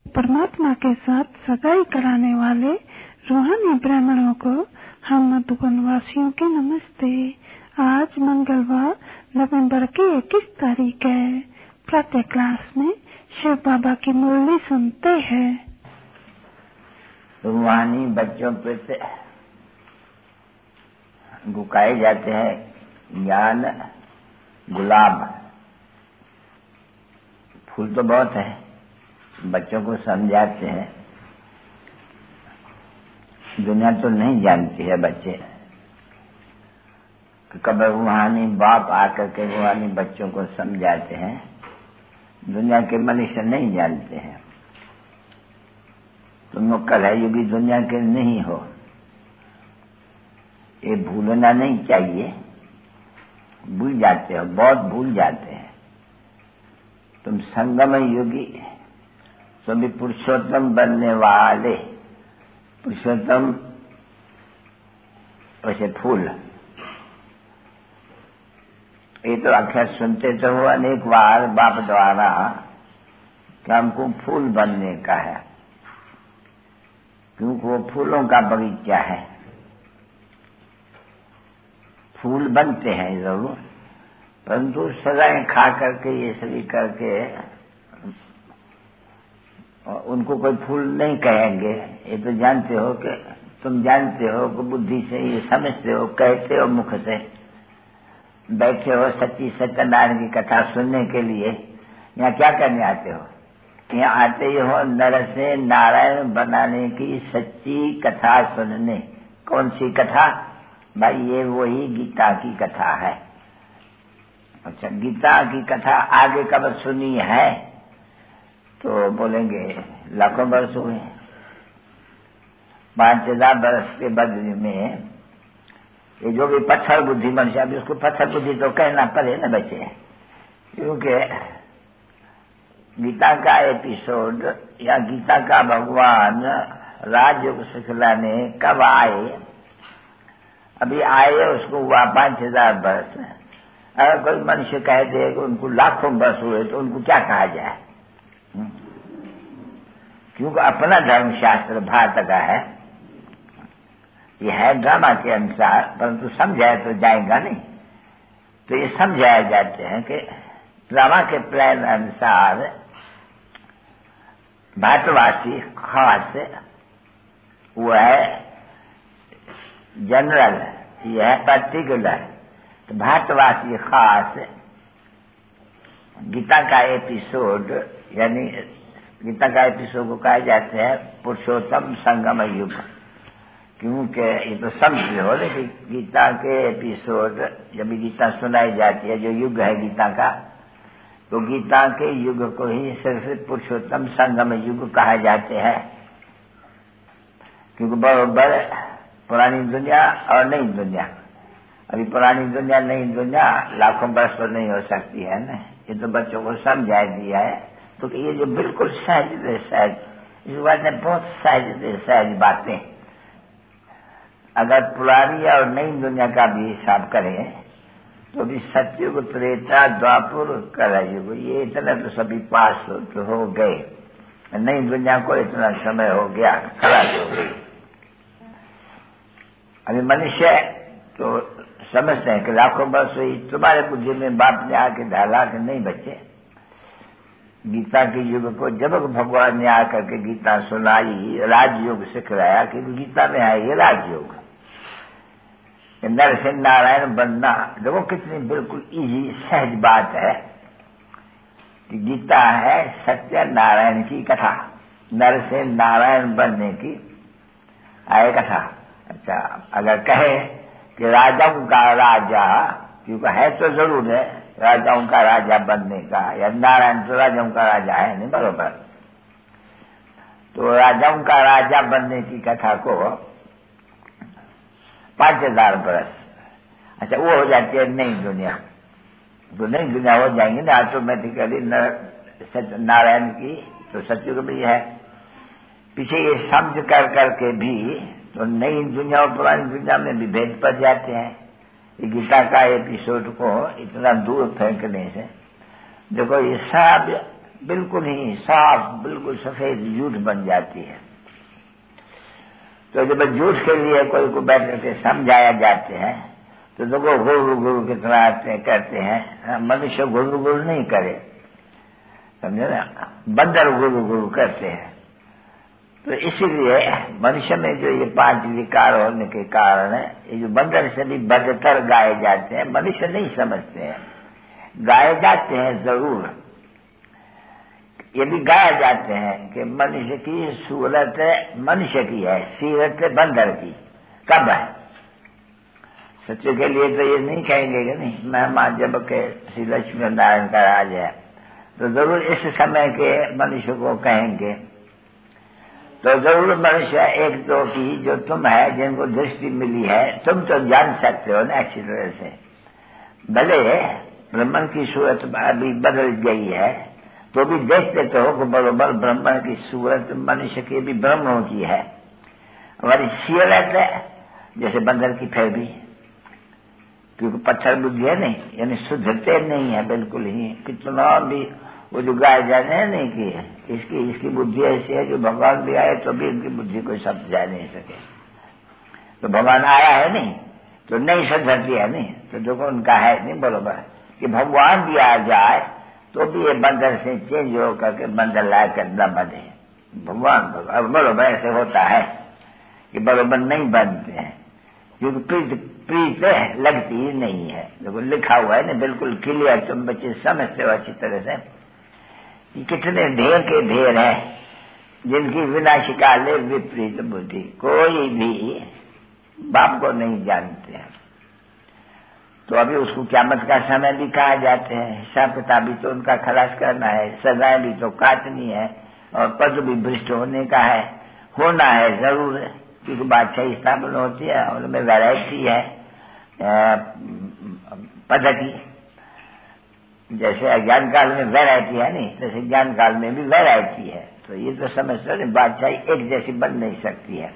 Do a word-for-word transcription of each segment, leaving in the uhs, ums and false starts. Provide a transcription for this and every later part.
परमात्मा के साथ सगाई कराने वाले रूहानी ब्राह्मणों को हम मधुबन वासियों के नमस्ते। आज मंगलवार नवंबर की इक्कीस तारीख है। प्रातः क्लास में शिव बाबा की मुरली सुनते हैं। रूहानी बच्चों पे से गुकाए जाते हैं ज्ञान गुलाब। फूल तो बहुत है, बच्चों को समझाते हैं। दुनिया तो नहीं जानती है बच्चे, कब रूहानी बाप आकर के रूहानी बच्चों को समझाते हैं। दुनिया के मनुष्य नहीं जानते हैं। तुम लोग कलयुगी दुनिया के नहीं हो, ये भूलना नहीं चाहिए। भूल जाते हो, बहुत भूल जाते हैं। तुम संगम युगी, सभी पुरुषोत्तम बनने वाले। पुरुषोत्तम वैसे फूल, ये तो अक्षर सुनते तो हो अनेक बार बाप द्वारा कि हमको फूल बनने का है, क्योंकि वो फूलों का बगीचा है। फूल बनते हैं जरूर, परंतु सजाएं खा करके ये सभी करके उनको कोई फूल नहीं कहेंगे। ये तो जानते हो कि तुम जानते हो कि बुद्धि से ये समझते हो, कहते हो मुख से। बैठे हो सच्ची सत्यनारायण की कथा सुनने के लिए, यहाँ क्या करने आते हो? यहाँ आते ही हो नर से नारायण बनाने की सच्ची कथा सुनने। कौन सी कथा? भाई ये वही गीता की कथा है। अच्छा, गीता की कथा आगे कब सुनी है? तो बोलेंगे लाखों वर्ष हुए। पांच हजार वर्ष के बदले में ये जो भी पत्थर बुद्धि मनुष्य, अभी उसको पत्थर बुद्धि तो कहना पड़े ना बच्चे, क्योंकि गीता का एपिसोड या गीता का भगवान राजयोग सिखलाने कब आए? अभी आए उसको हुआ पांच हजार वर्ष। अगर कोई मनुष्य कह दे कि उनको लाखों वर्ष हुए तो उनको क्या कहा जाए? क्योंकि अपना धर्मशास्त्र भारत का है, यह है ड्रामा के अनुसार, परंतु समझाया तो जाएगा नहीं। तो ये समझाया जाते हैं कि ड्रामा के प्लान अनुसार भारतवासी खास वो है जनरल, यह है पर्टिकुलर। तो भारतवासी खास गीता का एपिसोड, यानी गीता का एपिसोड को कहा जाते हैं पुरुषोत्तम संगम युग। क्योंकि ये तो समझ हो कि गीता के एपिसोड जब गीता सुनाई जाती है, जो युग है गीता का, तो गीता के युग को ही सिर्फ पुरुषोत्तम संगम युग कहा जाते हैं। क्योंकि बराबर पुरानी दुनिया और नई दुनिया, अभी पुरानी दुनिया नई दुनिया लाखों वर्ष पर नहीं हो सकती है ना। ये तो बच्चों को समझा दिया है। तो ये जो बिल्कुल सहज दे सहज, इस बात में बहुत सहज दे सहज बातें, अगर पुरानी और नई दुनिया का भी हिसाब करें तो भी सतयुग त्रेता द्वापर कलयुग ये इतना तो सभी पास तो हो गए। नई दुनिया को इतना समय हो गया, खराब हो गई। अभी मनुष्य तो समझते हैं कि लाखों वर्ष हुई। तुम्हारे बुद्धि में बाप ने आके डाला कि नहीं बच्चे, गीता के युग को जब भगवान ने आकर के गीता सुनाई, राजयोग सिखलाया, क्योंकि गीता में है ये राजयोग, नर से नारायण बनना। देखो कितनी बिल्कुल इजी सहज बात है कि गीता है सत्य नारायण की कथा, नर से नारायण बनने की आए कथा। अच्छा, अगर कहे कि राजाओं का राजा, क्योंकि है तो जरूर है राजाओं का राजा बनने का, या नारायण तो राजाओं का राजा है नहीं, बरोबर। तो राजाओं का राजा बनने की कथा को पांच हजार बरस, अच्छा वो हो जाती है नई दुनिया। तो नई दुनिया हो जाएंगे ना ऑटोमेटिकली नारायण की, तो सत्युग भी है। पीछे ये समझ कर करके भी तो नई दुनिया और पुरानी दुनिया में भी भेद पड़ जाते हैं। गीता का एपिसोड को इतना दूर फेंकने से देखो ये सब बिल्कुल ही साफ, बिल्कुल सफेद झूठ बन जाती है। तो जब झूठ के लिए कोई को बैठ करके समझाया जाते हैं तो देखो गुरु गुरु की तरह आते करते हैं। मनुष्य गुरु गुरु नहीं करे, समझे ना, बंदर गुरु गुरु करते हैं। तो इसीलिए मनुष्य में जो ये पांच विकार होने के कारण है, ये जो बंदर से भी बदतर गाए जाते हैं, मनुष्य नहीं समझते हैं। गाए जाते हैं जरूर, ये भी गाए जाते हैं कि मनुष्य की सूरत मनुष्य की है, सीरत बंदर की। कब है? सत्य के लिए तो ये नहीं कहेंगे कि नहीं महिमा जब के श्री लक्ष्मी नारायण का राज है, तो जरूर इस समय के मनुष्य को कहेंगे। तो जरूर मनुष्य एक दो की जो तुम है, जिनको दृष्टि मिली है, तुम तो जान सकते हो ना अच्छी तरह से। भले ब्रह्मन की सूरत अभी बदल गई है तो भी देखते तो हो कि बरोबर ब्रह्मन की सूरत मनुष्य की भी ब्रह्मों की है। हमारी सीरत है जैसे बंदर की फिर भी, क्योंकि पत्थर बुद्धि है नहीं, यानी शुद्धते नहीं है बिल्कुल ही। कितना भी वो जो गाय जाने है नहीं की है, इसकी इसकी बुद्धि ऐसी है जो भगवान भी आए तो भी इनकी बुद्धि कोई समझा नहीं सके। तो भगवान आया है नहीं तो नहीं सुधरती है नहीं, तो देखो उनका है नहीं बरोबर कि भगवान भी आ जाए तो भी ये बंदर से चेंज हो करके बंदर ला कर न बने। भगवान भगवान बरोबर ऐसे होता है कि बरोबर नहीं बनते हैं, क्योंकि प्रीत प्रीत लगती ही नहीं है। देखो लिखा हुआ है ना बिल्कुल क्लियर, तुम बच्चे समझते हो अच्छी तरह से कि कितने ढेर के ढेर है जिनकी विनाशिका ले विपरीत बुद्धि। कोई भी बाप को नहीं जानते हैं। तो अभी उसको क़यामत का समय भी कहा जाते हैं, हिसाब किताब भी तो उनका खलास करना है, सजाएं भी तो काटनी है, और पद भी भ्रष्ट होने का है, होना है जरूर, क्योंकि बादशाही स्थापना होती है, उनमें वैरायटी है पद की। जैसे अज्ञान काल में वैरायटी है नहीं, जैसे ज्ञान काल में भी वैरायटी है। तो ये तो समझते हो बादशाही एक जैसी बन नहीं सकती है।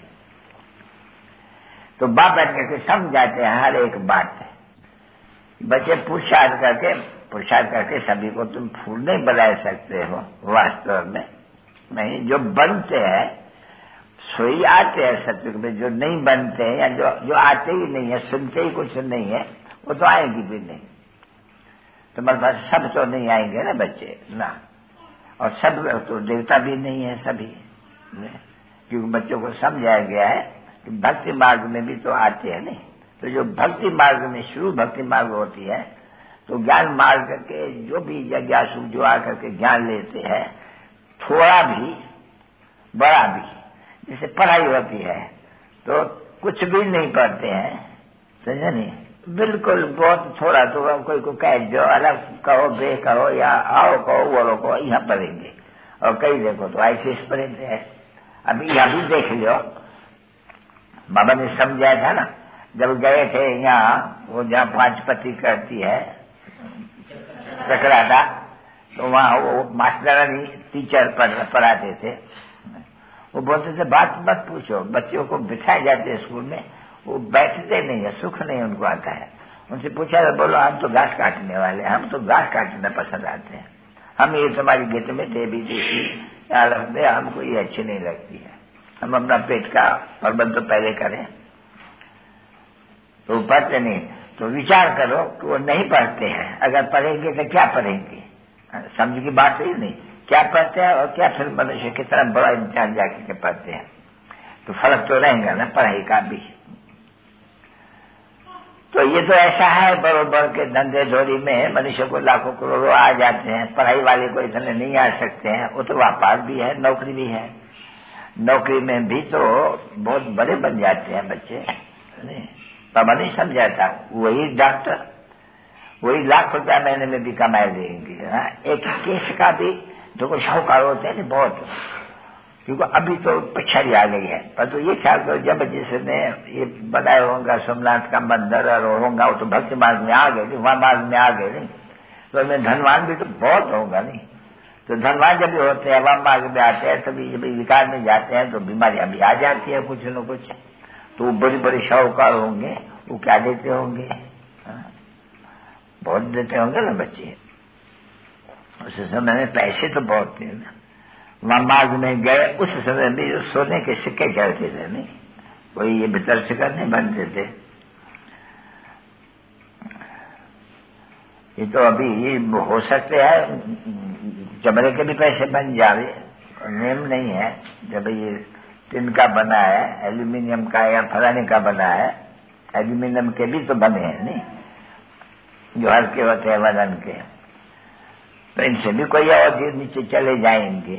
तो बाप बैठ करके समझाते हैं हर एक बात। बच्चे पुरुषार्थ करके पुरुषार्थ करके सभी को तुम फूल नहीं बना सकते हो, वास्तव में नहीं। जो बनते हैं सोई आते हैं सत्य में, जो नहीं बनते हैं या जो जो आते ही नहीं है, सुनते ही कुछ नहीं है, वो तो आएंगी भी नहीं। तुम्हारे पास सब तो नहीं आएंगे ना बच्चे ना, और सब तो देवता भी नहीं है सभी, क्योंकि बच्चों को समझाया गया है कि भक्ति मार्ग में भी तो आते हैं नहीं। तो जो भक्ति मार्ग में शुरू भक्ति मार्ग होती है, तो ज्ञान मार्ग के जो भी जिज्ञासु जो आकर के ज्ञान लेते हैं, थोड़ा भी बड़ा भी, जैसे पढ़ाई होती है तो कुछ भी नहीं पढ़ते हैं, समझे नहीं, बिल्कुल बहुत थोड़ा, तो कोई को कह दो अलग कहो बे कहो या आओ कहो बोलो कहो, यहाँ पढ़ेंगे। और कई देखो तो ऐसे पढ़ेंगे हैं। अभी यहाँ भी देख लो, बाबा ने समझाया था ना, जब गए थे यहाँ, वो जहाँ पांच पति करती है चक्राता, तो वहाँ वो मास्टरानी टीचर पढ़ाते थे। वो बोलते थे बात मत पूछो, बच्चों को बिठाए जाते हैं स्कूल में, वो बैठते नहीं है, सुख नहीं उनको आता है। उनसे पूछा तो बोलो हम तो घास काटने वाले, हम तो घास काटना पसंद आते हैं, हम ये तुम्हारी गीत में देवी देवी हमको ये अच्छी नहीं लगती है, हम अपना पेट का प्रबंध तो पहले करें। तो पढ़ते नहीं, तो विचार करो कि वो नहीं पढ़ते हैं, अगर पढ़ेंगे तो क्या पढ़ेंगे, समझ की बात ही नहीं, क्या पढ़ते हैं और क्या फिर मनुष्य की तरह बड़ा इम्तिहान जाके के पढ़ते हैं, तो फर्क तो रहेगा ना पढ़ाई का भी। तो ये तो ऐसा है बरोबर के धंधे धोरी में मनुष्य को लाखों करोड़ों आ जाते हैं, पढ़ाई वाले को इतने नहीं आ सकते हैं। वो तो व्यापार भी है, नौकरी भी है, नौकरी में भी तो बहुत बड़े बन जाते हैं बच्चे। बाबा नहीं समझाता, वही डॉक्टर वही लाख रुपया महीने में भी कमाए देंगे। हाँ, एक केस का भी देखो शाहूकार होते हैं बहुत, क्योंकि अभी तो पिछड़ी आ गई है। पर तो ये ख्याल करो, जब जिसने ये बनाया होगा सोमनाथ का मंदिर और होगा, वो तो भक्ति मार्ग में आ गए, वहां मार्ग में आ गए नहीं, तो उनमें धनवान भी तो बहुत होगा नहीं। तो धनवान जब भी होते हैं वहां मार्ग में आते हैं, तभी जब विकार में जाते हैं तो बीमारियां भी आ जाती है कुछ न कुछ। तो बड़े बड़े शाहूकार होंगे, वो क्या देते होंगे, हाँ? बहुत देते होंगे ना बच्चे। उस समय में पैसे तो बहुत थे ना, वहां मार्ग में गए उस समय भी जो सोने के सिक्के चलते थे, नहीं कोई ये भीतर सिक्का नहीं बनते थे। ये तो अभी ये हो सकते हैं चमड़े के भी पैसे बन जावे, नेम नहीं है। जब ये टिन का बना है, एल्यूमिनियम का या फलाने का बना है, एल्यूमिनियम के भी तो बने हैं नहीं, जो हल्के होते हैं वजन के, तो इनसे भी कोई और नीचे चले जाएंगे।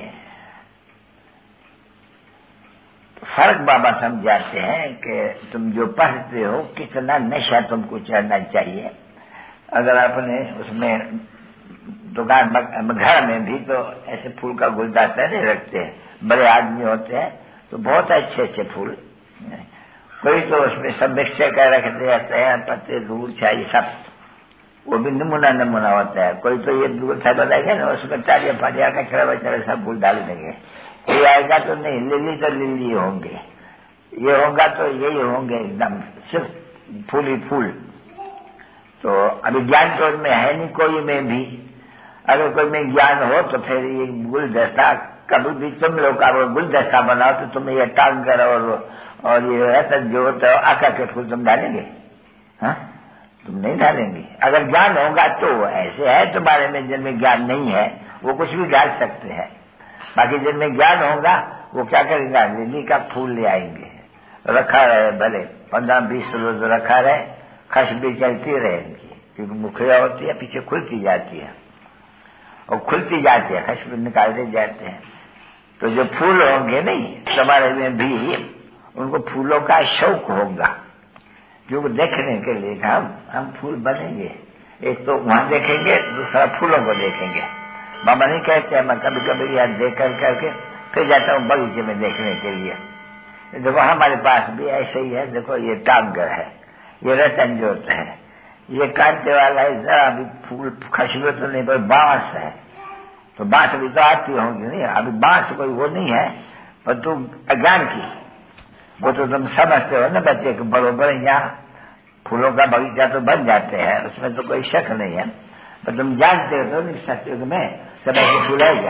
तो फर्क बाबा समझाते हैं कि तुम जो पढ़ते हो कितना नशा तुमको चढ़ना चाहिए। अगर आपने उसमें दुकान घर में भी तो ऐसे फूल का गुलदस्ता नहीं रखते हैं, बड़े आदमी होते हैं तो बहुत अच्छे अच्छे फूल, कोई तो उसमें सब मिक्सचर कर रखते रहते हैं, पत्ते दूर चाहिए सब, वो भी नमूना नमूना होता है। कोई तो ये गुलदस्ता बनाएगा ना, उसमें टालिया फाड़िया का चढ़ा बचा सब फूल डाल देंगे। कोई आएगा तो नहीं, लिली तो लिली होंगे, ये होगा तो यही होंगे, एकदम सिर्फ फूल ही फूल। तो अभी ज्ञान तो में है नहीं कोई में भी, अगर कोई में ज्ञान हो तो फिर ये गुलदस्ता कभी भी तुम लोग का गुलदस्ता बनाओ तो तुम ये टांगर और और ये रतन जो होता है आका के फूल तुम डालेंगे? हाँ, तुम नहीं डालेंगे। अगर ज्ञान होगा तो ऐसे है तुम्हारे में जिनमें ज्ञान नहीं है वो कुछ भी डाल सकते हैं, बाकी जिनमें ज्ञान होगा वो क्या करेगा, लिली का फूल ले आएंगे, रखा रहे भले पंद्रह बीस रोज रखा रहे, खुशबू चलती रहेगी, क्योंकि मुखिया होती है पीछे खुलती जाती है और खुलती जाती है, खुशबू निकालते जाते हैं। तो जो फूल होंगे नहीं तुम्हारे में भी, उनको फूलों का शौक होगा, क्योंकि देखने के लिए हम हम फूल बनेंगे, एक तो वहां देखेंगे, दूसरा फूलों को देखेंगे। बाबा नहीं कहते हैं, मैं कभी कभी याद देख कर करके फिर जाता हूँ बगीचे में देखने के लिए। देखो हमारे पास भी ऐसे ही है, देखो ये टांगर है, ये रतन जोत है, ये कांटे वाला है, जरा भी फूल खुशबू तो नहीं, पर बांस है, तो बांस भी तो आती होंगी नहीं, अभी बांस कोई वो नहीं है, पर तू अज्ञान की वो तो तुम समझते हो ना बच्चे के बरोबर, यहाँ फूलों का बगीचा तो बन जाते हैं, उसमें तो कोई शक नहीं है, पर तुम जानते हो तो नहीं सत्युग में सब ऐसे फूल है क्या?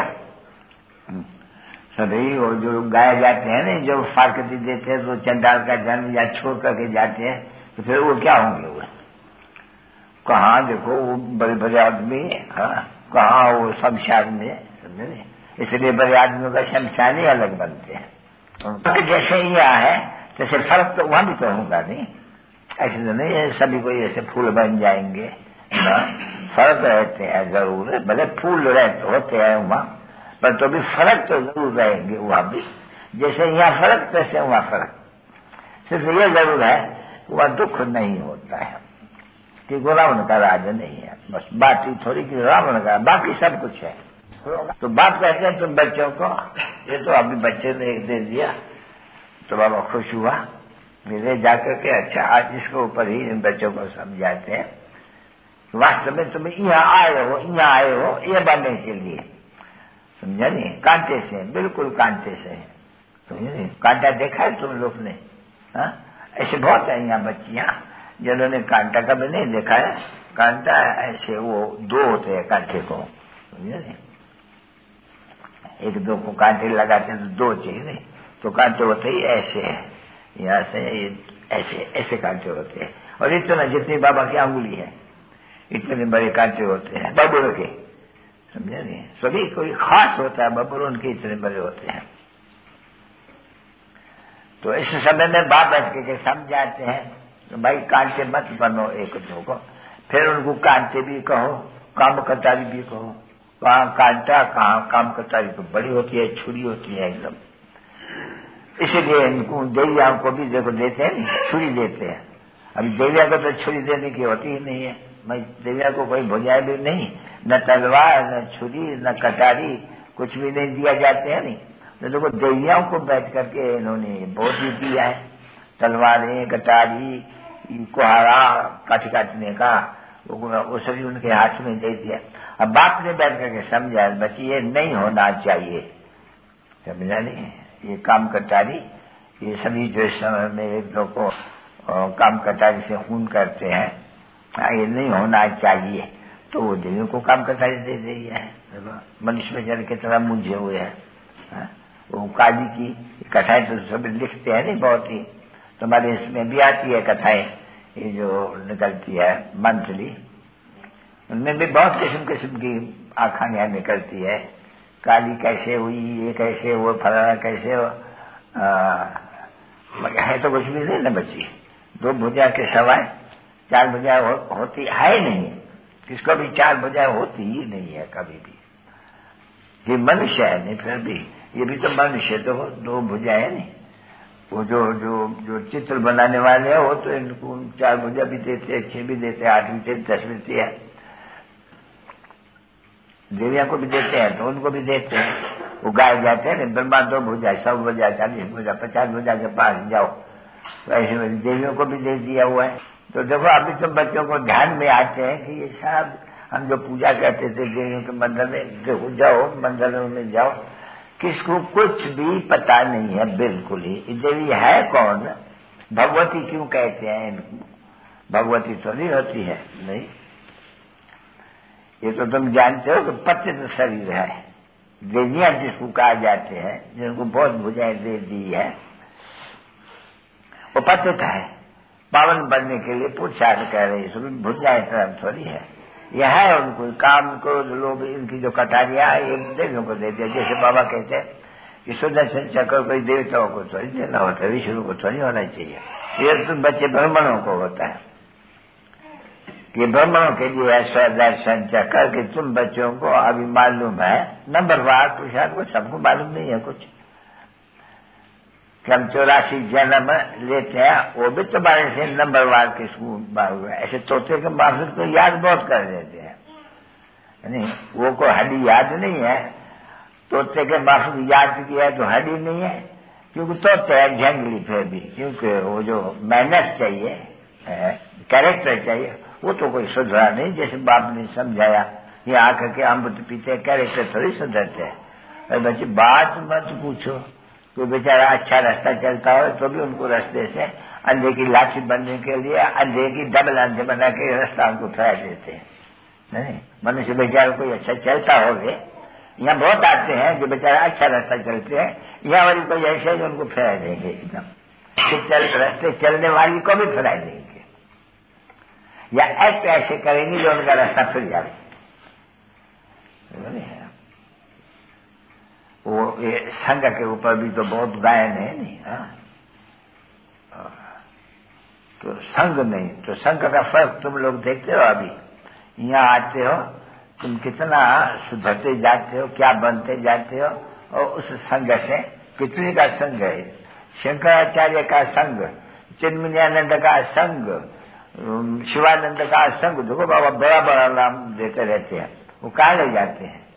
सभी वो जो गाए जाते हैं ना, जो फारकती देते हैं तो चंडाल का जन्म या छोड़ करके जाते हैं, तो फिर वो क्या होंगे? वो कहाँ देखो वो बड़े बड़े आदमी, हाँ कहाँ वो शमशान में, समझे? इसलिए बड़े आदमियों का शमशान ही अलग बनते हैं। तो जैसे यहाँ है जैसे फर्क तो वहां भी तो होगा नहीं, ऐसे तो नहीं है सभी कोई ऐसे फूल बन जाएंगे ना, फर्क रहते हैं जरूर, भले फूल रहते होते हैं वहां, पर तो भी फर्क तो जरूर रहेंगे वहां भी, जैसे यहाँ फर्क तैसे वहां फर्क। सिर्फ ये जरूर है वहां दुख नहीं होता है कि रावण का राज नहीं है, बस बात ही थोड़ी कि रावण का, बाकी सब कुछ है। तो बात कहते हैं तुम बच्चों को, ये तो अभी बच्चे ने एक दे दिया तो बाबा खुश हुआ, मेरे जाकर के अच्छा आज इसके ऊपर ही इन बच्चों को समझाते हैं, वास्तव में तुम यहाँ आए हो, यहाँ आए हो ये बनने के लिए, समझा नहीं? कांटे से, बिल्कुल कांटे से, समझे नहीं? कांटा देखा है तुम लोग ने? हाँ, ऐसे बहुत है यहाँ बच्चियां जिन्होंने कांटा कभी नहीं देखा है। कांटा ऐसे वो दो होते हैं कांटे को, समझे नहीं? एक दो को कांटे लगाते हैं तो दो चाहिए नहीं, तो कांटे होते ही ऐसे है, यहाँ से ऐसे ऐसे कांटे होते हैं, और इतना जितनी बाबा की अंगुली है इतने बड़े कांटे होते हैं बबुल के, समझे नहीं? सभी कोई खास होता है बबुल, उनके इतने बड़े होते हैं। तो इस समय में बाप बैठ के समझाते हैं तो भाई कांटे मत बनो एक दो को, फिर उनको कांटे भी कहो, काम कटारी भी कहो। कहाँ कांटा कहाँ काम कटारी तो बड़ी होती है, छुरी होती है एकदम, इसलिए इनको देविया को भी देखो देते हैं, छुरी देते हैं। अभी देविया को तो छुरी देने की होती ही नहीं है, भाई देविया को कोई भुजाए भी नहीं, न तलवार न छुरी न कटारी कुछ भी नहीं दिया जाते हैं नहीं। तो देखो देवियाओं को बैठ करके इन्होंने बहुत ही दिया है, तलवारें कटारी कुहारा काट काटने का वो सभी उनके हाथ में दे दिया। अब बाप ने बैठ करके समझा बच्ची ये नहीं होना चाहिए, समझा नहीं? ये काम कटारी ये सभी जो इस समय में एक दो को काम कटारी से खून करते हैं, ये नहीं होना चाहिए। तो वो देवियों को काम करता दे रही है। मनुष्य में जन की तरह मुझे हुए हैं। वो काली की कथाएं तो सब लिखते हैं नहीं, बहुत ही। तुम्हारे इसमें भी आती है कथाएं, ये जो निकलती है मंथली, उनमें भी बहुत किस्म किस्म की आखानियां निकलती है। काली कैसे हुई, ये कैसे हुआ, फलाना कैसे हो, है तो कुछ भी नहीं ना बच्ची। दो भुजा के सवाए चार भुजा हो, होती है नहीं, किसको भी चार भुजा होती ही नहीं है कभी भी। ये मनुष्य है नहीं, फिर भी ये भी तो मनुष्य तो दो भुजा है नहीं। वो जो जो जो चित्र बनाने वाले हैं वो तो इनको चार भुजा भी देते हैं, छह भी देते हैं, आठ भी देते, दस भी देते हैं। देवियां को भी देते हैं तो उनको भी देते हैं। वो गाए जाते हैं ब्रह्मा दो भुजा, सौ भुजा, चालीस भुजा, पचास भुजा के पास जाओ, तो ऐसे देवियों को भी दे दिया हुआ है। तो देखो अभी तो बच्चों को ध्यान में आते हैं कि ये सब हम जो पूजा करते थे देवियों के मंदिर में, देखो जाओ मंदिरों में जाओ, किसको कुछ भी पता नहीं है बिल्कुल ही। देवी है कौन, भगवती क्यों कहते हैं इनको, भगवती तो नहीं होती है, नहीं। ये तो तुम जानते हो कि पतित शरीर है। देवियां जिसको कहा जाते हैं, जिनको बहुत भुजाएं दे दी है, वो पतित है। पावन बनने के लिए पुरुषार्थ कर रही है, भुजाएं तरह थोड़ी है। यह है उनको काम क्रोध लोभ इनकी जो कटारियां ये देवियों को देते हैं। जैसे बाबा कहते हैं कि सुदर्शन चक्र कोई देवताओं को थोड़ी देना होता है, विष्णु को थोड़ी होना चाहिए। ये तो बच्चे ब्राह्मणों को होता है कि ब्राह्मणों के लिए है सुदर्शन चक्र, कि तुम बच्चों को अभी मालूम है नंबरवार पुरुषार्थ को, सबको मालूम नहीं है कुछ कि हम चौरासी जन्म लेते हैं, वो भी तुम्हारे से नंबरवार किसको मालूम है। ऐसे तोते के माफिक तो याद बहुत कर देते हैं, नहीं वो को हड्डी याद नहीं है। तोते के माफिक याद किया तो हड्डी नहीं है, क्योंकि तोते है जंगली फिर भी, क्योंकि वो जो मेहनत चाहिए, कैरेक्टर चाहिए, वो तो कोई सुधरा नहीं। जैसे बाप ने समझाया, ये आकर के अमृत पीते कैरेक्टर थोड़ी सुधरते हैं। बच्चे बात मत पूछो, कोई बेचारा अच्छा रास्ता चलता हो तो भी उनको रास्ते से अंधे की लाठी बनने के लिए अंधे की डबल अंधे बना के रास्ता उनको फैला देते हैं। नहीं, मनुष्य बेचारा कोई अच्छा चलता हो गए, यहाँ बहुत आते हैं जो बेचारा अच्छा रास्ता चलते हैं, यहाँ वाली कोई ऐसे है जो उनको फैला देंगे, एकदम चल रास्ते चलने वाली को भी फैला देंगे, या एक्ट ऐसे करेंगे जो उनका रास्ता फिर जाए। वो ये संघ के ऊपर भी तो बहुत गायन है नहीं, हाँ? तो संघ नहीं तो संघ का फर्क तुम लोग देखते हो। अभी यहाँ आते हो, तुम कितना सुधरते जाते हो, क्या बनते जाते हो, और उस संघ से कितने का संघ है। शंकराचार्य का संघ, चिन्मयानंद का संघ, शिवानंद का संघ, देखो बाबा बड़ा बड़ा नाम देते रहते हैं, वो कहाँ ले जाते हैं।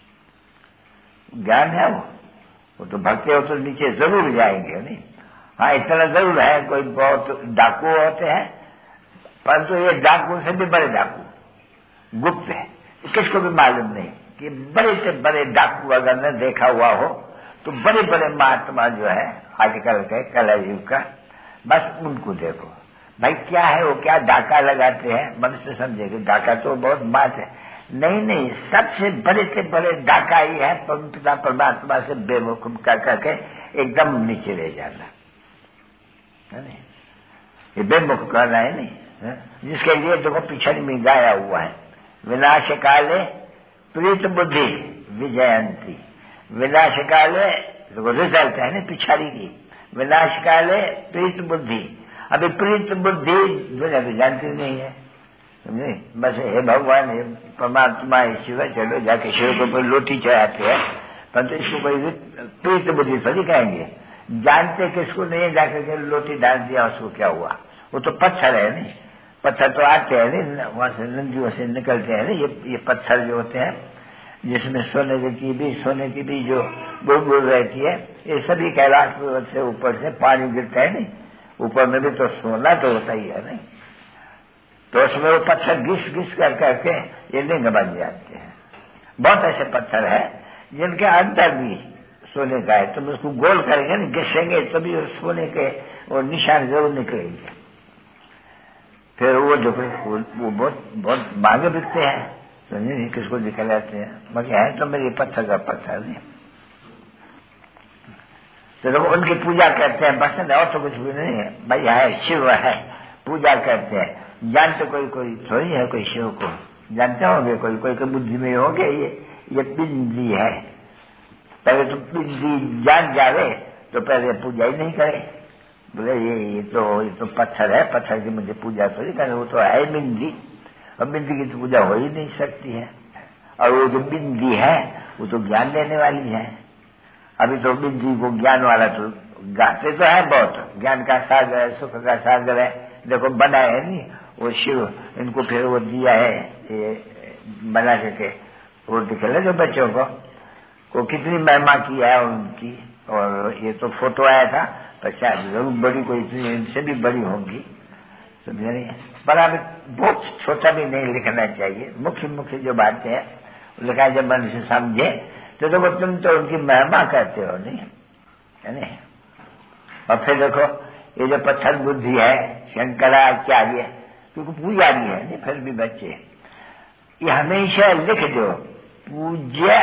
ज्ञान है वो वो तो भक्ति हो तो नीचे जरूर जाएंगे, नहीं। हाँ इतना जरूर है, कोई बहुत डाकू होते हैं, परंतु ये डाकू से भी बड़े डाकू गुप्त है, किसको भी मालूम नहीं कि बड़े से बड़े डाकू अगर न देखा हुआ हो तो बड़े बड़े महात्मा जो है आजकल के कलयुग का, बस उनको देखो भाई क्या है वो, क्या डाका लगाते हैं। मनुष्य समझेगा डाका तो बहुत बात है, नहीं नहीं, सबसे बड़े से बड़े डाका ही है पिता परमात्मा से बेवकूफ कर करके एकदम नीचे ले जाना, है नहीं। ये बेमुख करना है नहीं है? जिसके लिए देखो पिछड़ी में गाया हुआ है, विनाश काले प्रीत बुद्धि विजयंती। विनाश काले देखो रिजल्ट है ना पिछड़ी की, विनाश काले प्रीत बुद्धि। अभी प्रीत बुद्धि दुनिया तो जानती नहीं है, समझे। बस हे भगवान हे परमात्मा हे शिव, चलो जाके शिव के ऊपर लोटी चढ़ाते हैं, परंतु इसको कोई प्रीत बुद्धि थोड़ी कहेंगे। जानते किसको नहीं, जाकर के लोटी डाल दिया उसको क्या हुआ। वो तो पत्थर है नहीं, पत्थर तो आते हैं नहीं, वहां से नंदियों से निकलते हैं नहीं। ये ये पत्थर जो होते हैं जिसमें सोने की भी सोने की भी जो बुलबुल रहती है, ये सभी कैलाश पर्वत से ऊपर से पानी गिरता है नहीं, ऊपर में भी तो सोना तो होता ही है नहीं। तो उसमें वो पत्थर घिस घिस कर करके ये लिंग बन जाते हैं। बहुत ऐसे पत्थर है जिनके अंदर भी सोने का है, तुम तो उसको गोल करेंगे ना, घिसेंगे तभी तो सोने के वो निशान जरूर निकलेंगे। फिर वो जो वो बहुत बहुत महंगे बिकते हैं, समझे नहीं, किसको दिखलाते हैं, मगर है तो मेरी पत्थर का पत्थर नहीं। तो लोग उनकी पूजा करते हैं बस, और तो कुछ भी नहीं है भाई, है शिव है, पूजा करते हैं। जानते कोई कोई थोड़ी है कोई शिव को जानते होंगे, कोई कोई के बुद्धि में होंगे ये ये बिंदी है। पहले तो बिंदी जान जावे तो पहले पूजा ही नहीं करे, बोले ये ये तो ये तो पत्थर है, पत्थर की मुझे पूजा थोड़ी करे, वो तो है बिंदी, और बिंदी की तो पूजा हो ही नहीं सकती है। और वो जो बिंदी है वो तो ज्ञान देने वाली है। अभी तो बिंदी को ज्ञान वाला तो गाते तो है बहुत, ज्ञान का सागर है, सुख का सागर है, देखो बनाए है नहीं वो शिव, इनको फिर वो दिया है ये बना करके, वो दिखले जो बच्चों को को कितनी महिमा की है उनकी। और ये तो फोटो आया था, पर शायद जरूर बड़ी कोई इतनी इनसे भी बड़ी होंगी, समझे नहीं। बराबर बहुत छोटा भी नहीं लिखना चाहिए, मुख्य मुख्य जो बातें हैं लिखा है, जब मनुष्य समझे तो देखो तुम तो उनकी महिमा करते हो नहीं है नहीं। और फिर देखो ये जो पत्थर बुद्धि है शंकराचार्य, क्योंकि पुजारी है नहीं, फिर भी बच्चे ये हमेशा लिख दो, पूज्य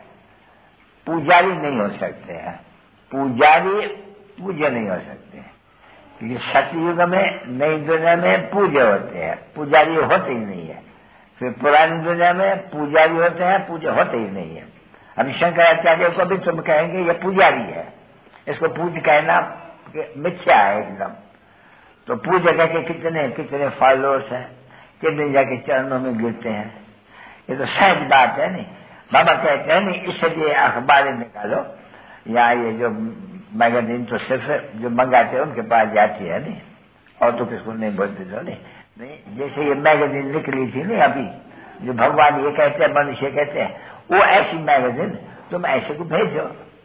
पुजारी नहीं हो सकते हैं, पुजारी पूज्य नहीं हो सकते हैं, क्योंकि सतयुग में नई दुनिया में पूज्य होते हैं, पुजारी होते ही नहीं है। फिर पुरानी दुनिया में पुजारी होते हैं, पूज्य होते ही नहीं है। अभी शंकराचार्य को भी तुम कहेंगे ये पुजारी है, इसको पूज कहना मिथ्या है एकदम। तो पूजा करके कितने कितने फॉलोअर्स हैं, कितने जाके चरणों में गिरते हैं, ये तो सहज बात है नहीं। बाबा कहते हैं नहीं इसलिए अखबार निकालो, या ये जो मैगजीन तो सिर्फ जो मंगाते हैं उनके पास जाती है नहीं, और तो किसको नहीं बोलते तो नहीं नहीं। जैसे ये मैगजीन निकली थी नहीं अभी, जो भगवान ये कहते हैं मनुष्य कहते हैं, वो ऐसी मैगजीन तुम ऐसे को भेजो,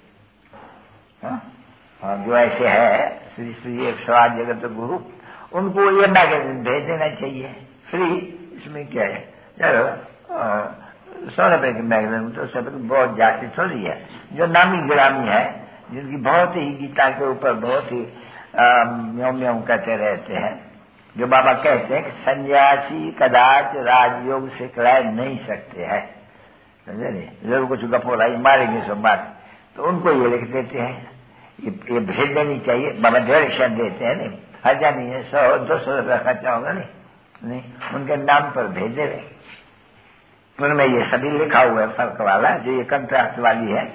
हाँ जो ऐसे है श्री श्री एक सौ आठ जगत गुरु, उनको ये मैगजीन भेज देना चाहिए फ्री। इसमें क्या है, चलो सौ रुपए की मैगजीन तो सब बहुत जास्ती थोड़ी है। जो नामी गिरामी है, जिनकी बहुत ही गीता के ऊपर बहुत ही म्यों म्यों करते रहते हैं, जो बाबा कहते हैं कि सन्यासी कदाच राजयोग से कराए नहीं सकते हैं, समझे नहीं, जरूर कुछ गपोलाई मारेंगे सब बात, तो उनको ये लिख देते हैं, ये, ये भेज देनी चाहिए। बाबा डायरेक्शन देते हैं नहीं, हजार नहीं है, सौ दो सौ रुपया खर्चा होगा नहीं नहीं, उनके नाम पर भेजे रहे। उनमें ये सभी लिखा हुआ है, फर्क वाला जो ये कंट्रास्ट वाली है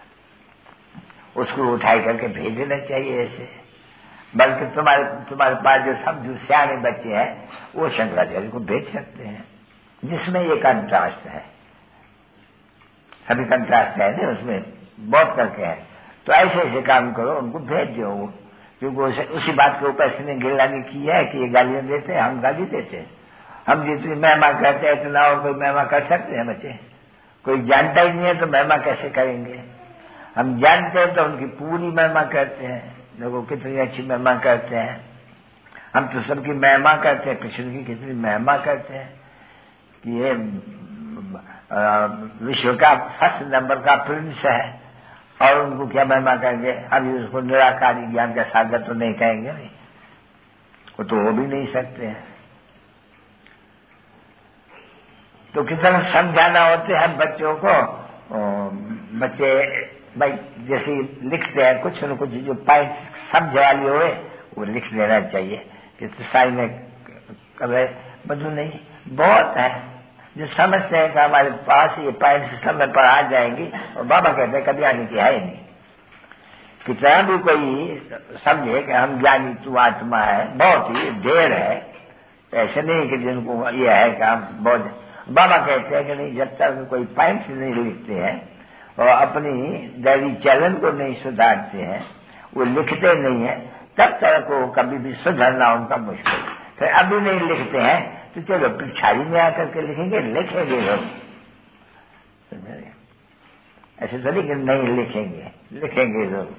उसको उठाई करके भेज देना चाहिए ऐसे। बल्कि तुम्हारे तुम्हारे पास जो सब जो सियाने बच्चे हैं वो शंकराचार्य को भेज सकते हैं, जिसमें ये कंट्रास्ट है, सभी कंट्रास्ट है ना उसमें बहुत करके है। तो ऐसे ऐसे काम करो, उनको भेज दो, क्योंकि उसी बात के ऊपर इसने गिरलानी की है कि ये गालियां देते हैं, हम गाली देते हैं। हम जितनी महिमा करते हैं इतना और कोई महिमा कर सकते हैं बच्चे? कोई जानता ही नहीं है तो महिमा कैसे करेंगे? हम जानते हैं तो उनकी पूरी महिमा करते हैं, लोगों कितनी अच्छी महिमा करते हैं। हम तो सबकी महिमा करते हैं, कृष्ण की कितनी महिमा करते हैं कि ये विश्व का फर्स्ट नंबर का प्रिंस है, और उनको क्या महिमा कहेंगे? अभी उसको निराकारी ज्ञान का सागर तो नहीं कहेंगे, नहीं वो तो हो भी नहीं सकते हैं। तो कितना समझाना होते हैं बच्चों को। बच्चे भाई जैसे लिखते हैं कुछ न कुछ जो पॉइंट समझ वाली हो वो लिख देना चाहिए कि साई में कभी बदलू नहीं। बहुत है जो समझते हैं कि हमारे पास ये पॉइंट सिस्टम में पढ़ा जाएंगी, और बाबा कहते हैं कभी आने की है ही नहीं। कितना भी कोई समझे कि हम ज्ञानी तू आत्मा है, बहुत ही ढेर है, ऐसे नहीं कि जिनको ये है कि हम बहुत। बाबा कहते हैं कि नहीं, जब तक कोई पॉइंट नहीं लिखते हैं और अपनी डायरी चलन को नहीं सुधारते हैं, वो लिखते नहीं है, तब तक को कभी भी सुधरना उनका मुश्किल। फिर अभी नहीं लिखते हैं तो चलो पिछाड़ी में आकर के लिखेंगे, लिखेंगे लोग, ऐसे तो नहीं कि नहीं लिखेंगे, लिखेंगे लोग।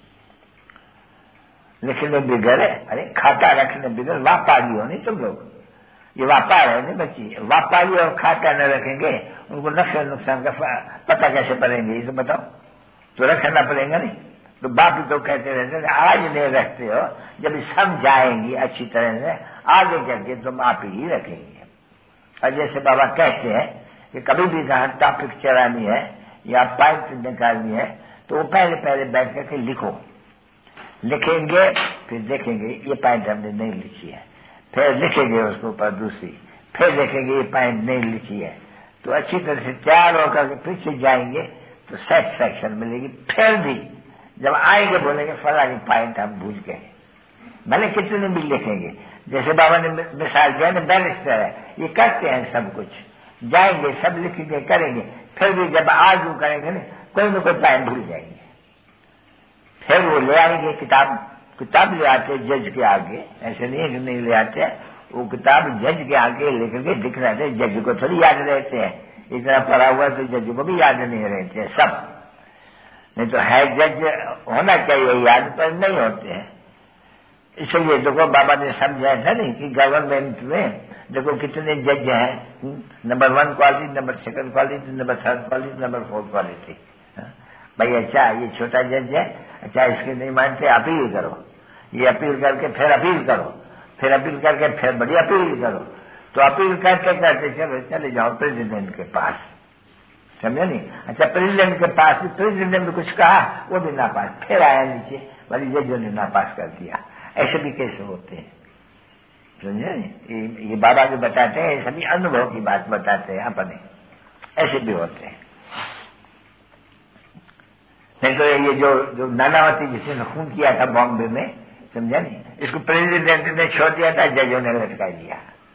लिखने बिगड़े, अरे खाता रखने बिगड़, व्यापारी हो नहीं तुम लोग, ये व्यापार है नहीं बच्ची। व्यापारी और खाता न रखेंगे, उनको नफे नुकसान का पता कैसे पड़ेंगे? ये तो बताओ, तो रखना पड़ेगा नहीं। तो बाप तो कहते रहते हैं आज नहीं रखते हो, जब समझाएंगी अच्छी तरह से आगे करके तुम आप ही रखेंगे। और जैसे बाबा कहते हैं कि कभी भी कहा टॉपिक चलानी है या पॉइंट निकालनी है तो वो पहले पहले बैठ करके लिखो, लिखेंगे फिर देखेंगे ये पॉइंट हमने नहीं लिखी है, फिर लिखेंगे उसके ऊपर दूसरी, फिर देखेंगे ये पॉइंट नहीं लिखी है, तो अच्छी तरह से तैयार होकर के पीछे जाएंगे तो सेटिस्फैक्शन मिलेगी। फिर भी जब आएंगे बोलेंगे फला की पॉइंट हम भूल गए, भले कितने भी लिखेंगे। जैसे बाबा ने मिसाल दिया ना, बैरिस्टर है, ये करते हैं सब कुछ, जाएंगे सब लिखेंगे करेंगे, फिर भी जब आर्ग्यू करेंगे ना कोई न कोई पॉइंट भूल जाएंगे। फिर वो ले आएंगे किताब, किताब ले आते जज के आगे, ऐसे नहीं है कि नहीं ले आते, वो किताब जज के आगे लेकर के दिख रहे थे। जज को थोड़ी याद रहते हैं, इतना पढ़ा हुआ तो जज को भी याद नहीं रहते सब, नहीं तो है जज होना चाहिए याद, पर नहीं होते हैं। इसलिए देखो बाबा ने समझाया था नहीं कि गवर्नमेंट में देखो कितने जज हैं, number one quality, number second quality, number third quality, number fourth quality. भाई अच्छा ये छोटा जज है, अच्छा इसके नहीं मानते अपील करो, ये अपील करके फिर अपील करो, फिर अपील करके फिर बड़ी अपील करो, तो अपील करके करते चलो चले जाओ प्रेसिडेंट के पास, समझे नहीं। अच्छा प्रेसिडेंट के पास, प्रेसिडेंट ने कुछ कहा वो भी नापास, फिर आया नीचे वाली जजों ने नापास कर दिया। ऐसे भी कैसे होते हैं, समझे नहीं। ये बाबा जो बताते हैं ये सभी अनुभव की बात बताते हैं अपने, ऐसे भी होते हैं। नहीं तो ये जो जो नानावती जिसने खून किया था बॉम्बे में, समझा नहीं, इसको प्रेसिडेंट ने छोड़ दिया था, जजों ने लटका दिया।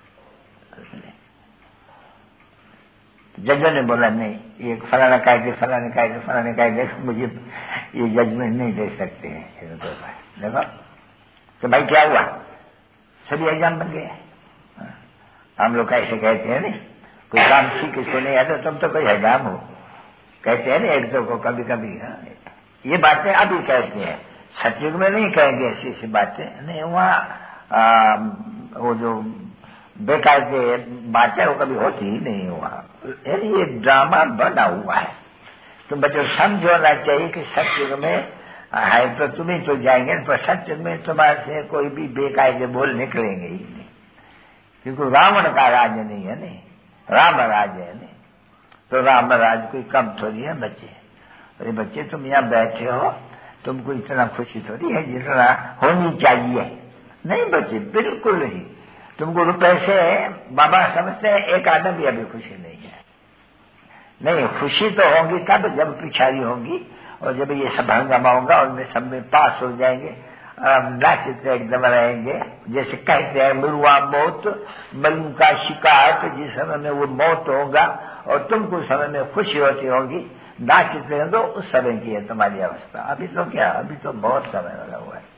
जजों ने बोला नहीं, ये फलाना कायदे फलाने कायदे फलाने कायदे मुझे ये जजमेंट नहीं दे सकते हैं। देखो तो भाई क्या हुआ, सभी एग्जाम बन गए। हम लोग ऐसे कहते हैं नहीं, कोई काम ठीक इसको नहीं आता तुम तो कोई एग्जाम हो, कहते हैं ना एक दो को कभी कभी। हाँ ये बातें अभी कहते हैं, सतयुग में नहीं कहेंगे ऐसी ऐसी बातें नहीं। वहाँ वो जो बेकायदे बातें वो कभी होती ही नहीं वहाँ, ये ड्रामा बना हुआ है। तुम बच्चों समझना चाहिए कि सतयुग में है तो तुम ही तो जाएंगे, पर सत्य में तुम्हारे से कोई भी बेकायदे बोल निकलेंगे ही नहीं, क्योंकि रावण का राज नहीं है नहीं, राम राज है नहीं। तो राम राज कोई कम थोड़ी है बच्चे। अरे बच्चे तुम यहाँ बैठे हो, तुमको इतना खुशी थोड़ी है जितना होनी चाहिए। नहीं बच्चे बिल्कुल नहीं, तुमको रुपए से बाबा समझते हैं एक आदमी भी अभी खुशी नहीं है। नहीं खुशी तो होगी तब जब पिछाड़ी होगी और जब ये सब हंगामा होगा उनमें सब में पास हो जाएंगे, नाचते एकदम रहेंगे। जैसे कहते हैं मरुआ मौत मलू का शिकार, तो जिस समय में वो मौत होगा और तुमको उस समय में खुशी होती होगी, नाचते हैं तो उस समय की है तुम्हारी अवस्था। अभी तो क्या, अभी तो बहुत समय लगा हुआ है।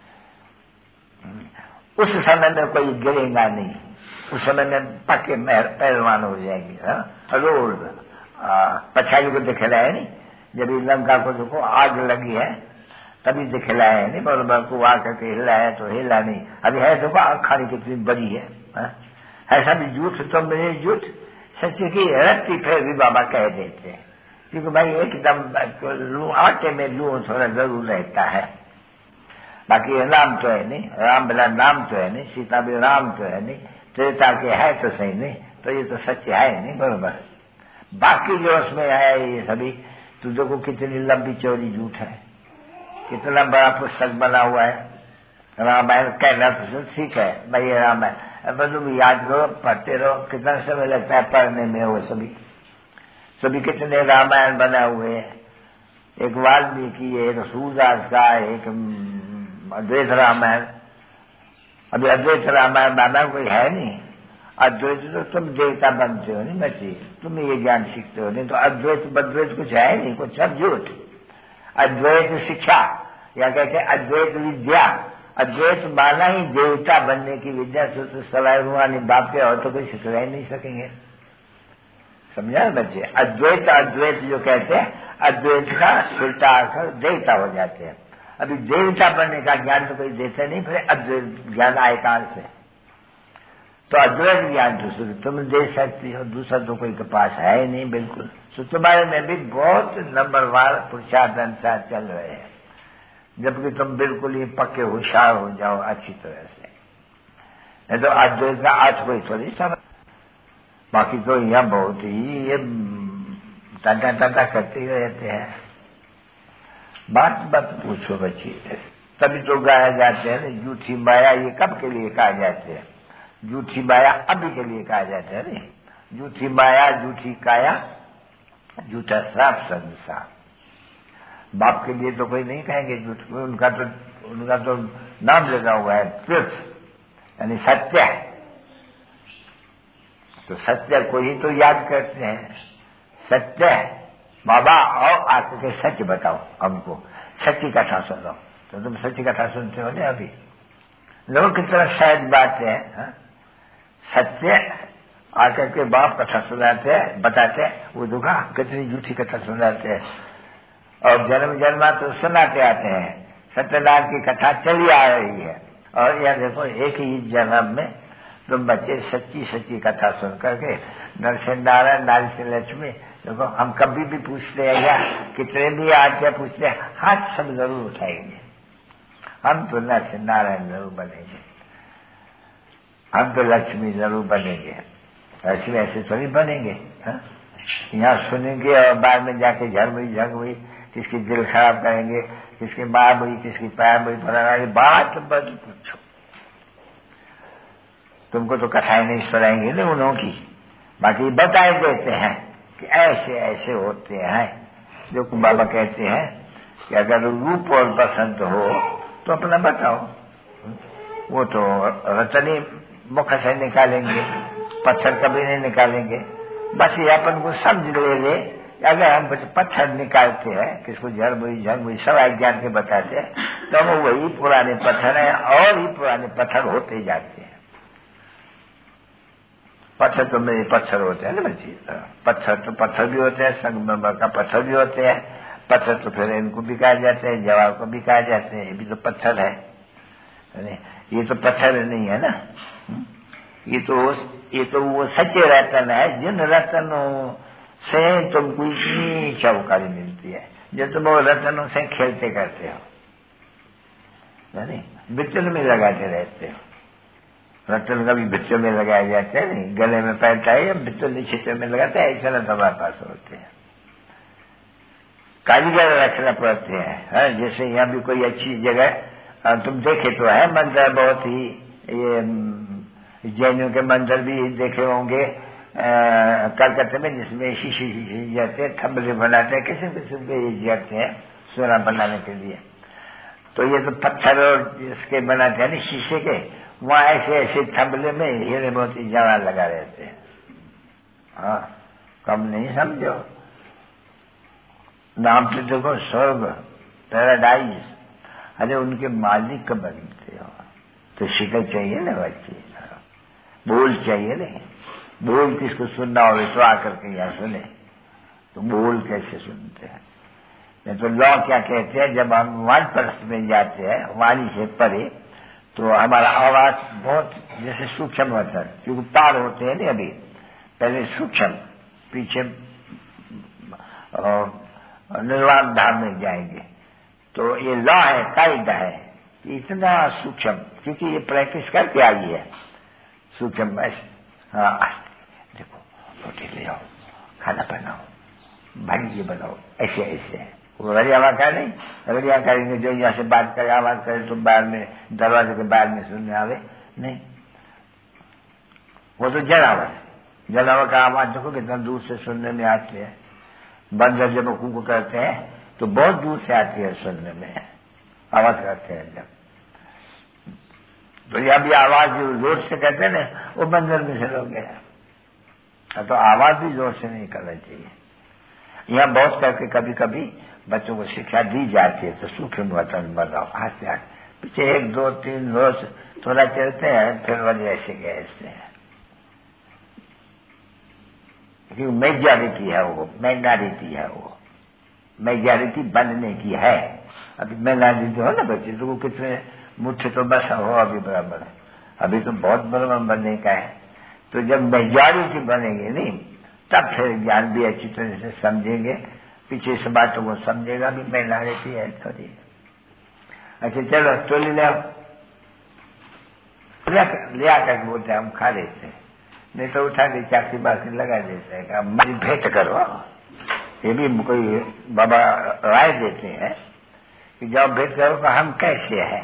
उस समय में कोई गिरेगा नहीं, उस समय में पक्के पहलवान हो जाएंगे। रोड पछाड़ी को दिखलाया नहीं, जब लंका को देखो आग लगी है तभी दिखलाया है नहीं, बरबर को आकर के हिलाया तो हिला नहीं। अभी है देखो आग खानी कितनी बड़ी है, ऐसा भी झूठ तो मेरे झूठ सच्चे की रत्ती फिर भी बाबा कह देते हैं, क्योंकि भाई एकदम आटे में लूह थोड़ा जरूर रहता है। बाकी नाम तो है नहीं, राम बिना नाम तो है नहीं, सीता भी राम तो है नहीं, त्रेता के है तो सही नहीं, तो ये तो सच्चे है नहीं बरोबर। बाकी जो उसमें है ये सभी तो देखो कितनी लंबी चौड़ी झूठ है, कितना बड़ा पुस्तक बना हुआ है रामायण। कहना तो ठीक है भाई रामायण, अब तुम याद करो पढ़ते रहो, कितना समय लगता है पढ़ने में। वो सभी सभी कितने रामायण बना हुए हैं, एक वाल्मीकि, एक सूरदास का, एक अद्वैत रामायण। अभी अद्वैत रामायण बाबा कोई है नहीं, अद्वैत तो तुम देवता बनते हो नहीं बच्चे, तुम ये ज्ञान सीखते हो नहीं, तो अद्वैत बद्वैत कुछ है नहीं, कुछ सब झूठ। अद्वैत शिक्षा या कहते हैं अद्वैत विद्या, अद्वैत माना ही देवता बनने की विद्या। तो सवाई रुहानी बाप के और तो कोई सिखला ही नहीं सकेंगे, समझा बच्चे। अद्वैत अद्वैत जो कहते हैं, अद्वैत का उल्टा अर्थ देवता हो जाते हैं। अभी देवता बनने का ज्ञान तो कोई देता नहीं, फिर अद्वैत ज्ञान आए कहां से। तो अद्वैत ज्ञान दूसरे तुम दे सकती हो, दूसरा तो कोई के पास है ही नहीं बिल्कुल। तो तुम्हारे में भी बहुत नंबरवार पुरुषार्थ अनुसार चल रहे हैं, जबकि तुम बिल्कुल ही पक्के होशियार हो जाओ अच्छी तरह से। नहीं तो अद्वैत का अर्थ कोई थोड़ी समझ। बाकी तो यहाँ बहुत ही ये टाटा टाटा करते ही रहते हैं। बात बात पूछो बच्ची, तभी तो गाया जाते हैं ना, झूठी माया ये कब के लिए कहा जाते हैं? झूठी माया अभी के लिए कहा जाता है नहीं। झूठी माया, झूठी काया, झूठा श्राप संसार। बाप के लिए तो कोई नहीं कहेंगे झूठ, उनका तो उनका तो नाम लगा हुआ है ट्रुथ, यानी सत्य। तो सत्य को ही तो याद करते हैं। सत्य बाबा आओ आके के सच बताओ हमको, सच्ची कथा सुनो। तो तुम सच्ची कथा सुनते हो ना अभी? लोगों की तरह शायद बात है, हा? सत्य आकर के बाप कथा सुनाते हैं, बताते हैं, वो दुखा कितनी झूठी कथा सुनाते हैं और जन्म जन्मा तो सुनाते आते हैं। सत्यनारायण की कथा चली आ रही है और यह देखो एक ही जन्म में तुम बच्चे सच्ची सच्ची कथा सुन करके नरसिंह नारायण नारी से लक्ष्मी, देखो हम कभी भी पूछते हैं या कितने भी आज्ञा पूछते हैं, हाथ सब जरूर उठाएंगे। हम तो नरसिंह नारायण जरूर बनेंगे, हम तो लक्ष्मी जरूर बनेंगे, ऐसे ऐसे थोड़ी बनेंगे। यहाँ सुनेंगे और बाद में जाके झर हुई झंग हुई, किसकी दिल खराब करेंगे, किसकी मार हुई, किसकी पैर हुई, फलाना बात बस पूछो। तुमको तो कथाएं नहीं सुनाएंगे ना उन्हों की, बाकी बताए देते हैं कि ऐसे ऐसे होते हैं। जो बाबा कहते हैं कि अगर रूप और बसंत हो तो अपना बताओ, वो तो रतनी मुख से निकालेंगे, पत्थर कभी नहीं निकालेंगे। बस ये अपन को समझ ले ले, अगर हम पत्थर निकालते हैं, किसको जड़ हुई झंग हुई सब ज्ञान के बताते हैं, तो वो वही पुराने पत्थर हैं और ही पुराने पत्थर होते जाते हैं। पत्थर तो मेरे पत्थर होते हैं ना बच्ची, पत्थर तो पत्थर भी होते हैं, संगमरमर का पत्थर भी होते हैं। पत्थर तो फिर इनको भी कहा जाते हैं, जवाब को भी कहा जाते हैं, ये भी तो पत्थर है। ये तो पत्थर नहीं है ना, ये तो ये तो वो सच्चे रतन है, जिन रतनों से तुमको इतनी चौकारी मिलती है, जो तुम वो रतनों से खेलते करते हो, नहीं बिचल में लगाते रहते हो। रतन कभी भित्तों में लगाया जाता है नहीं, गले में पहनता है या भित्तों निश्चित में लगाता है, ऐसा ना हमारे पास होते हैं। कारीगर रखना पड़ते हैं। जैसे यहाँ भी कोई अच्छी जगह तुम देखे तो है मंदिर, बहुत ही ये जैनियों के मंदिर भी देखे होंगे कलकत्ते में, जिसमें शीशी शीशी जाते हैं, थंबले बनाते हैं, किस्म किस्म के जाते हैं सोना बनाने के लिए। तो ये तो पत्थर और इसके बनाते हैं ना शीशे के, वहां ऐसे ऐसे थंबले में हीरे मोती जवान लगा रहते हैं। हाँ, कम नहीं समझो, नाम तो देखो स्वर्ग, पैराडाइज। अरे उनके मालिक बनते हो तो शिकल चाहिए ना बच्चे, बोल चाहिए नहीं। बोल किसको सुनना हो तो आकर के यहाँ सुने, तो बोल कैसे सुनते हैं? नहीं तो लॉ क्या कहते हैं, जब हम वानप्रस्थ में जाते हैं वाणी से परे, तो हमारा आवाज बहुत जैसे सूक्ष्म होता है, क्योंकि तार होते हैं ना अभी, पहले सूक्ष्म, पीछे निर्वाण धाम में जाएंगे। तो ये लॉ है, कायदा है कि इतना सूक्ष्म, क्योंकि ये प्रैक्टिस करके आई है सूक्ष्म। हाँ, देखो रोटी ले आओ, खाना बनाओ, भाजी बनाओ, ऐसे ऐसे है। वो बड़ी आवाज का नहीं, बड़ी आवाज करेंगे जो यहाँ से बात करे, आवाज करे तो बाहर में दरवाजे के बाहर में सुनने आवे नहीं, वो तो जड़ आवाज है। जलावर का आवाज देखो कितना दूर से सुनने में आती है। बंदर जब कुकू करते हैं तो बहुत दूर से आती है सुनने में, आवाज करते हैं जब। तो यह भी आवाज जो जोर से कहते हैं ना, वो बंदर में से लोग गया, तो आवाज भी जोर से नहीं करना चाहिए। यहाँ बहुत करके कभी कभी बच्चों को शिक्षा दी जाती है, तो सूक्ष्म वतन बनाओ, आस्ते आस्ते पीछे एक दो तीन रोज थोड़ा चलते हैं, फिर वजह ऐसे गए ऐसे है, क्योंकि मेजॉरिटी है वो, माइनॉरिटी है वो, मेजॉरिटी बनने की है। अभी माइनॉरिटी हो ना बच्चे, तो वो कितने मुठ्ठी तो बस हो अभी बराबर है, अभी तो बहुत बराबर बनने का है। तो जब मेजॉरिटी बनेगी नहीं, तब फिर ज्ञान भी अच्छी तरह से समझेंगे, पीछे से बातों को समझेगा भी, माइनॉरिटी है थोड़ी। अच्छा चलो टोली ले ले आकर बोलते हैं, हम खा लेते हैं। नहीं तो उठा के चाकरी बाकरी लगा देता है कि अब मेरी भेंट करो। ये भी कोई बाबा राय देते हैं कि जब भेंट करो तो हम कैसे हैं,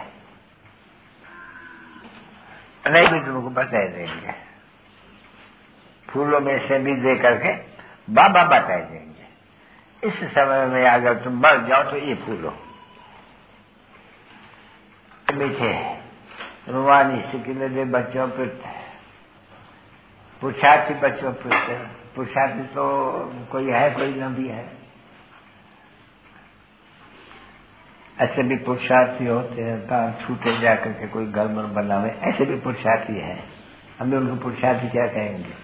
नहीं भी तुमको बता देंगे, फूलों में से भी दे करके बाबा बता देंगे। इस समय में अगर तुम मर जाओ तो ये फूलो मीठे रुवानी सिकिले दे बच्चों पर पुरुषार्थी बच्चों पर। पुरुषार्थी तो कोई है, कोई न भी है। ऐसे भी पुरुषार्थी होते हैं, काम छूटे जाकर के कोई घर में बनावे, ऐसे भी पुरुषार्थी है। हमें उनको पुरुषार्थी क्या कहेंगे?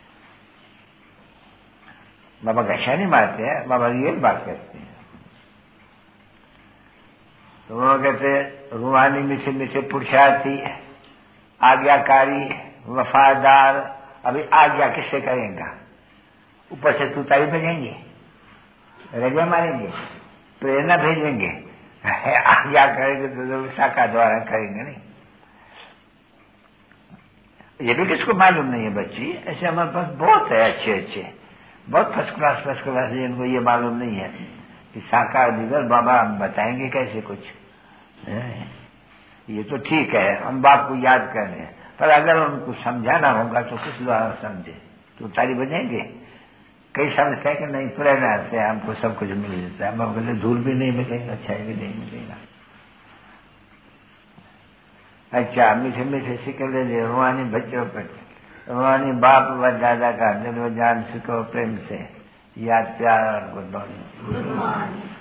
बाबा घषा नहीं मारते हैं, बाबा रियल बात करते हैं। तो वो कहते रूहानी मीठे मीठे पुरुषार्थी, आज्ञाकारी, वफादार। अभी आज्ञा किससे करेंगे? ऊपर से तुताई भेजेंगे, रजा मारेंगे, प्रेरणा भेजेंगे, आज्ञा करेंगे तो जरूर शाखा द्वारा करेंगे नहीं। ये भी किसको मालूम नहीं है बच्ची। ऐसे हमारे पास बहुत है अच्छे अच्छे, बहुत फर्स्ट क्लास फर्स्ट क्लास है, इनको ये मालूम नहीं है कि साकार दिगर बाबा हम बताएंगे कैसे कुछ। ये तो ठीक है, हम बाप को याद कर रहे हैं, पर अगर उनको समझाना होगा तो किस द्वारा समझे? तो ताली बजेंगे। कई समझते हैं कि नहीं प्रेरणा से हमको सब कुछ मिल जाता है। हम बोले धूल भी नहीं मिलेगा, छाई भी नहीं मिलेगा। अच्छा मीठे मीठे सिकले दे रूहानी बच्चों पर, रूहानी बाप व दादा का दिल व जान सिको प्रेम से याद प्यार और गुड मॉर्निंग।